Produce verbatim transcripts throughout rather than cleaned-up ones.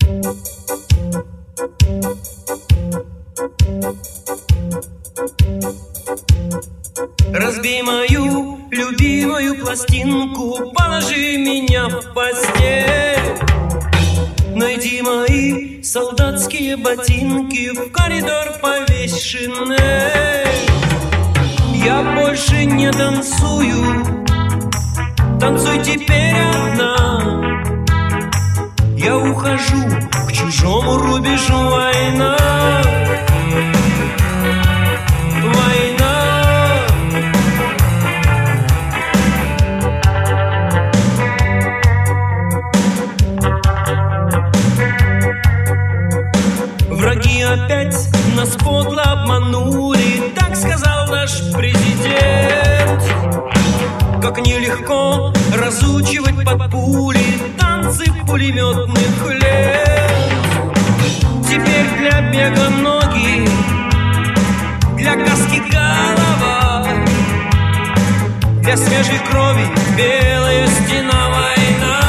Разбей мою любимую пластинку, положи меня в постель. Найди мои солдатские ботинки, в коридор повесь шинель. Я больше не танцую, танцуй теперь одна. Я ухожу к чужому рубежу, война. Враги опять нас подло обманули, так сказал наш президент. Как нелегко разучивать под пули танцы пулеметных лет. Теперь для бега ноги, для каски голова, для свежей крови белая стена. Война,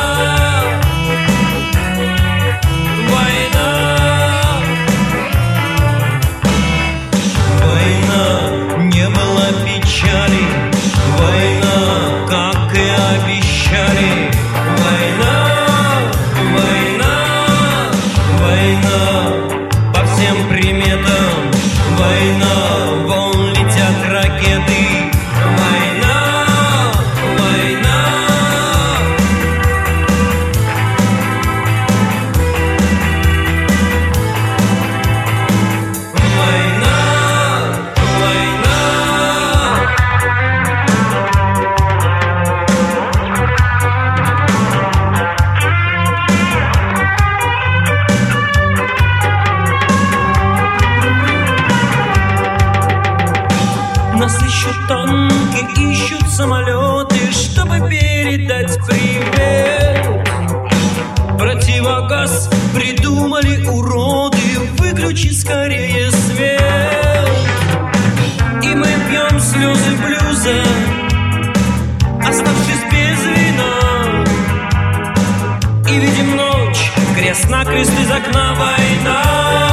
война, как и обещали. Война, война, война, по всем приметам. Война, вон летят ракеты. Война, война. Нас ищут танки, ищут самолеты, чтобы передать привет. Противогаз придумали уроды, выключи скорее свет. И мы пьем слезы блюза, оставшись без вина. И видим ночь, крест-накрест из окна. Война.